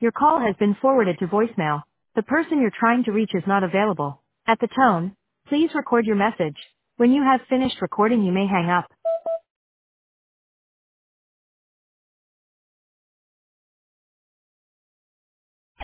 Your call has been forwarded to voicemail. The person you're trying to reach is not available. At the tone, please record your message. When you have finished recording, you may hang up.